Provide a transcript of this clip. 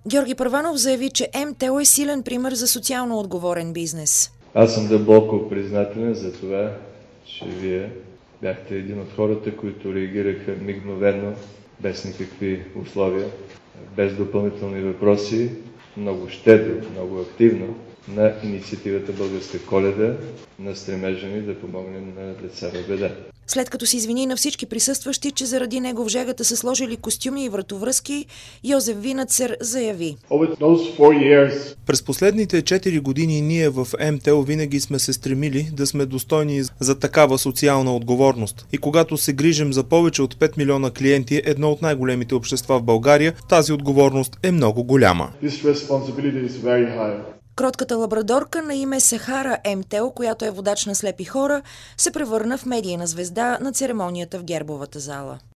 Георги Първанов заяви, че МТО е силен пример за социално отговорен бизнес. Аз съм дълбоко признателен за това, че вие бяхте един от хората, които реагираха мигновено, без никакви условия, без допълнителни въпроси, много щедро, много активно на инициативата Българска Коледа, на стремежа ни да помогнем на деца в беда. След като се извини на всички присъстващи, че заради него в жегата са сложили костюми и вратовръзки, Йозеф Винацер заяви: През последните 4 години ние в МТО винаги сме се стремили да сме достойни за такава социална отговорност. И когато се грижим за повече от 5 милиона клиенти, едно от най-големите общества в България, тази отговорност е много голяма. Кротката лабрадорка на име Сахара МТО, която е водач на слепи хора, се превърна в медийна звезда на церемонията в Гербовата зала.